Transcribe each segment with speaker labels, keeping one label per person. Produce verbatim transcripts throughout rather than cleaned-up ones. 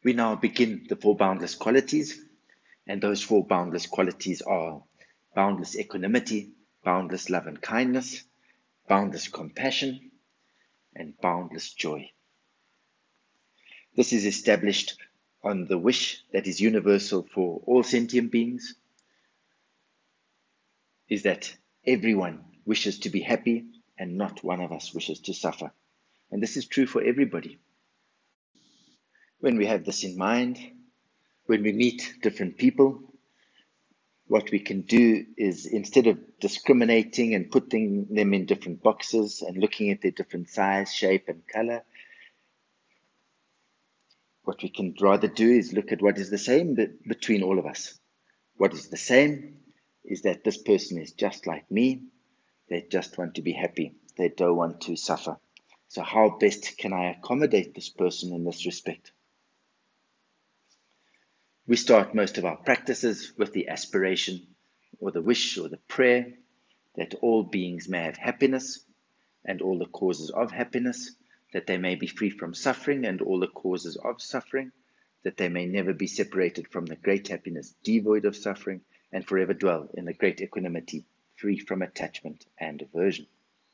Speaker 1: We now begin the four boundless qualities, and those four boundless qualities are boundless equanimity, boundless love and kindness, boundless compassion, and boundless joy. This is established on the wish that is universal for all sentient beings, is that everyone wishes to be happy and not one of us wishes to suffer. And this is true for everybody. When we have this in mind, when we meet different people, what we can do is, instead of discriminating and putting them in different boxes and looking at their different size, shape, and color, what we can rather do is look at what is the same between all of us. What is the same is that this person is just like me. They just want to be happy. They don't want to suffer. So how best can I accommodate this person in this respect? We start most of our practices with the aspiration or the wish or the prayer that all beings may have happiness and all the causes of happiness, that they may be free from suffering and all the causes of suffering, that they may never be separated from the great happiness devoid of suffering, and forever dwell in the great equanimity, free from attachment and aversion.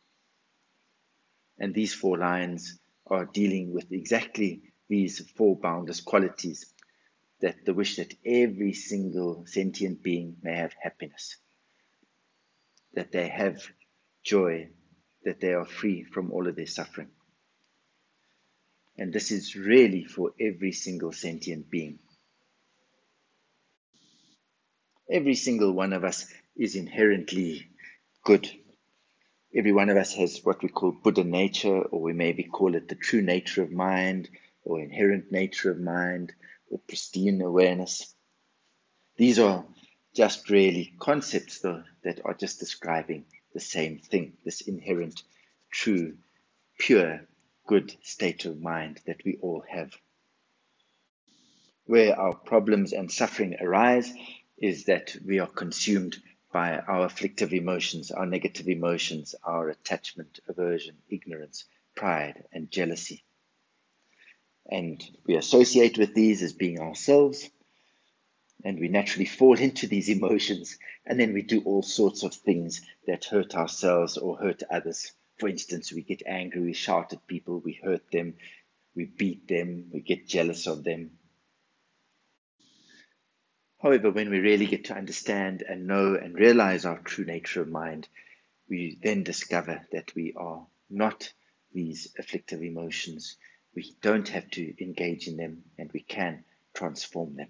Speaker 1: And these four lines are dealing with exactly these four boundless qualities, that the wish that every single sentient being may have happiness, that they have joy, that they are free from all of their suffering. And this is really for every single sentient being. Every single one of us is inherently good. Every one of us has what we call Buddha nature, or we maybe call it the true nature of mind, or inherent nature of mind, or pristine awareness. These are just really concepts, though, that are just describing the same thing, this inherent, true, pure, good state of mind that we all have. Where our problems and suffering arise is that we are consumed by our afflictive emotions, our negative emotions, our attachment, aversion, ignorance, pride, and jealousy. And we associate with these as being ourselves, and we naturally fall into these emotions, and then we do all sorts of things that hurt ourselves or hurt others. For instance, we get angry, we shout at people, we hurt them, we beat them, we get jealous of them. However, when we really get to understand and know and realize our true nature of mind, we then discover that we are not these afflictive emotions. We don't have to engage in them, and we can transform them.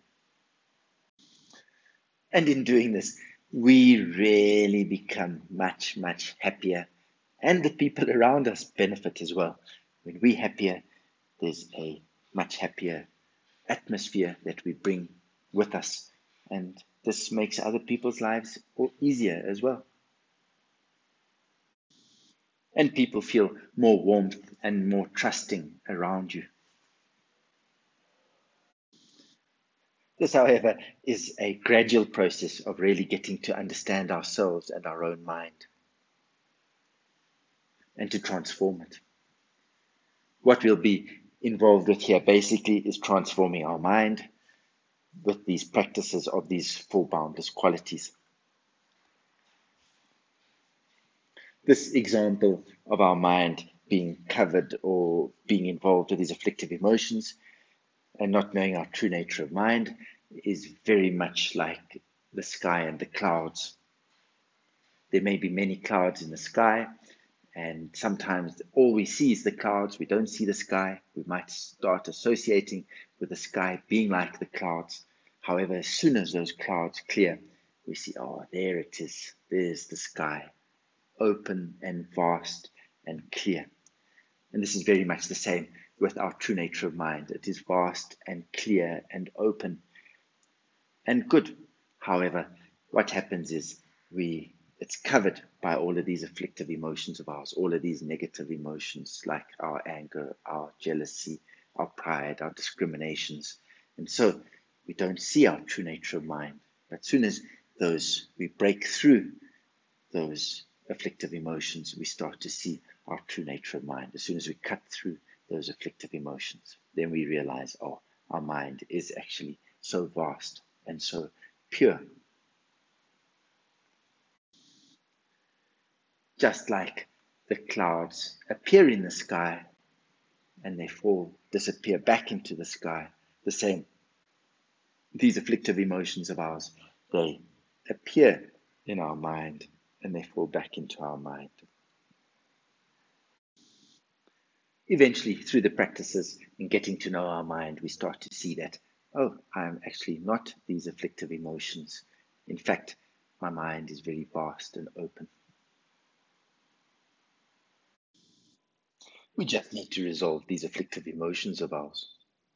Speaker 1: And in doing this, we really become much, much happier. And the people around us benefit as well. When we're happier, there's a much happier atmosphere that we bring with us. And this makes other people's lives easier as well. And people feel more warmth and more trusting around you. This, however, is a gradual process of really getting to understand ourselves and our own mind and to transform it. What we'll be involved with here basically is transforming our mind with these practices of these four boundless qualities. This example of our mind being covered or being involved with these afflictive emotions and not knowing our true nature of mind is very much like the sky and the clouds. There may be many clouds in the sky, and sometimes all we see is the clouds. We don't see the sky. We might start associating with the sky being like the clouds. However, as soon as those clouds clear, we see, oh, there it is. There's the sky, open and vast and clear. And this is very much the same with our true nature of mind. It is vast and clear and open and good. However, what happens is we it's covered by all of these afflictive emotions of ours, all of these negative emotions like our anger, our jealousy, our pride, our discriminations. And so we don't see our true nature of mind. But as soon as those we break through those afflictive emotions, we start to see our true nature of mind. As soon as we cut through those afflictive emotions, then we realize, oh, our mind is actually so vast and so pure. Just like the clouds appear in the sky and they fall, disappear back into the sky, the same. These afflictive emotions of ours, they appear in our mind and they fall back into our mind. Eventually, through the practices in getting to know our mind, we start to see that, oh, I'm actually not these afflictive emotions. In fact, my mind is very vast and open. We just need to resolve these afflictive emotions of ours.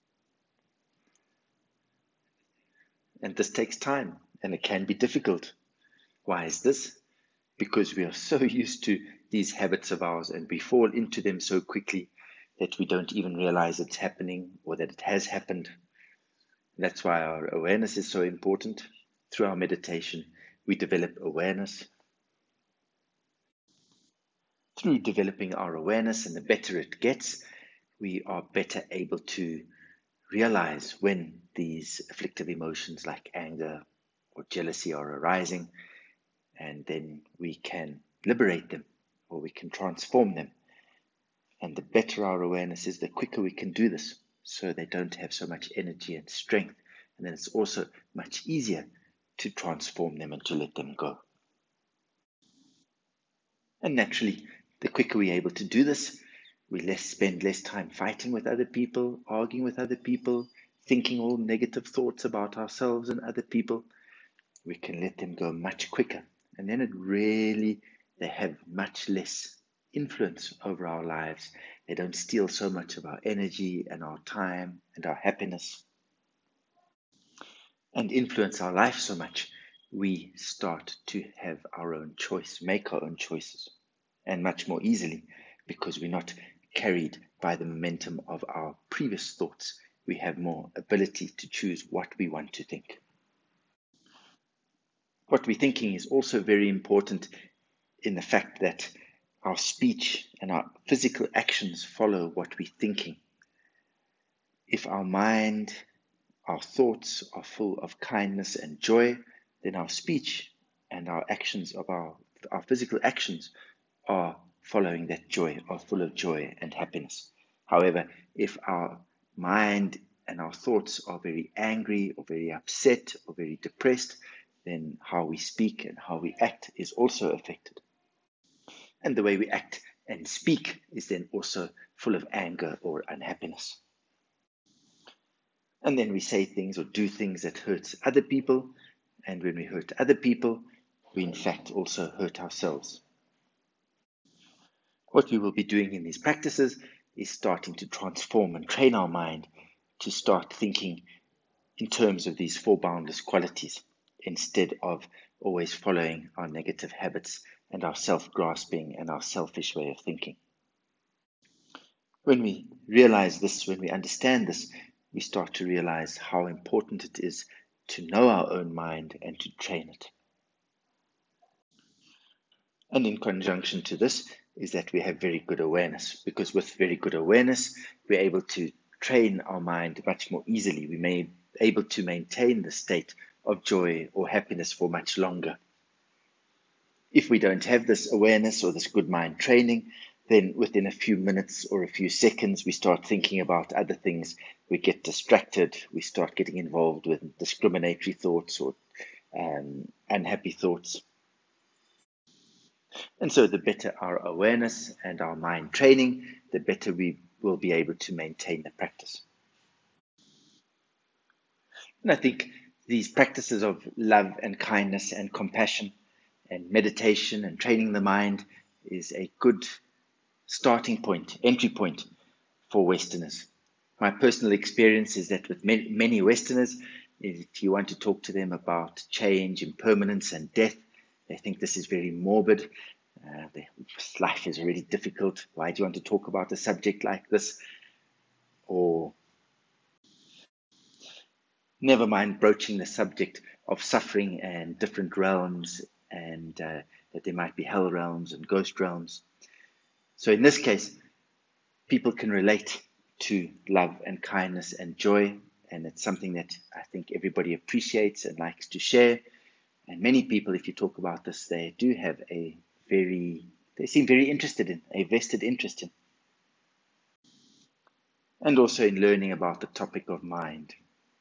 Speaker 1: And this takes time and it can be difficult. Why is this? Because we are so used to these habits of ours and we fall into them so quickly that we don't even realize it's happening or that it has happened. That's why our awareness is so important. Through our meditation, we develop awareness. Through developing our awareness, and the better it gets, we are better able to realize when these afflictive emotions like anger or jealousy are arising, and then we can liberate them or we can transform them. And the better our awareness is, the quicker we can do this, so they don't have so much energy and strength. And then it's also much easier to transform them and to let them go. And naturally, the quicker we're able to do this, we less spend less time fighting with other people, arguing with other people, thinking all negative thoughts about ourselves and other people. We can let them go much quicker. And then it really, they have much less influence over our lives. They don't steal so much of our energy and our time and our happiness and influence our life so much. We start to have our own choice, make our own choices, and much more easily because we're not carried by the momentum of our previous thoughts. We have more ability to choose what we want to think. What we're thinking is also very important in the fact that our speech and our physical actions follow what we're thinking. If our mind, our thoughts are full of kindness and joy, then our speech and our actions of our, our physical actions are following that joy, are full of joy and happiness. However, if our mind and our thoughts are very angry or very upset or very depressed, then how we speak and how we act is also affected. And the way we act and speak is then also full of anger or unhappiness. And then we say things or do things that hurts other people. And when we hurt other people, we in fact also hurt ourselves. What we will be doing in these practices is starting to transform and train our mind to start thinking in terms of these four boundless qualities instead of always following our negative habits and our self-grasping and our selfish way of thinking. When we realize this, when we understand this, we start to realize how important it is to know our own mind and to train it. And in conjunction to this is that we have very good awareness, because with very good awareness, we're able to train our mind much more easily. We may be able to maintain the state of joy or happiness for much longer. If we don't have this awareness or this good mind training, then within a few minutes or a few seconds, we start thinking about other things. We get distracted. We start getting involved with discriminatory thoughts or um, unhappy thoughts. And so the better our awareness and our mind training, the better we will be able to maintain the practice. And I think these practices of love and kindness and compassion and meditation and training the mind is a good starting point, entry point for Westerners. My personal experience is that with many Westerners, if you want to talk to them about change, impermanence, and death, they think this is very morbid. Uh, their life is already difficult. Why do you want to talk about a subject like this? Or never mind broaching the subject of suffering and different realms, and uh, that there might be hell realms and ghost realms. So in this case, people can relate to love and kindness and joy and it's something that I think everybody appreciates and likes to share. And many people, if you talk about this, they do have a very, they seem very interested in, a vested interest in, and also in learning about the topic of mind.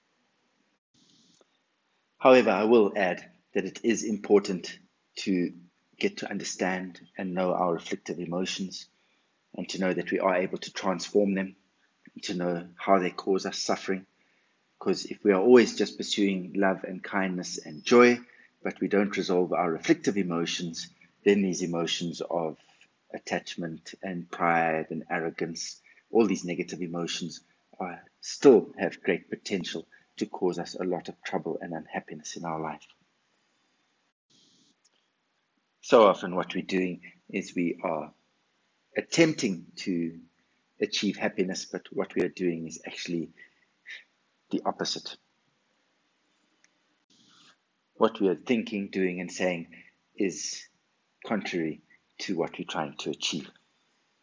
Speaker 1: However, I will add that it is important to get to understand and know our afflictive emotions, and to know that we are able to transform them, to know how they cause us suffering. Because if we are always just pursuing love and kindness and joy, but we don't resolve our afflictive emotions, then these emotions of attachment and pride and arrogance, all these negative emotions, are, still have great potential to cause us a lot of trouble and unhappiness in our life. So often, what we're doing is we are attempting to achieve happiness, but what we are doing is actually the opposite. What we are thinking, doing, and saying is contrary to what we're trying to achieve.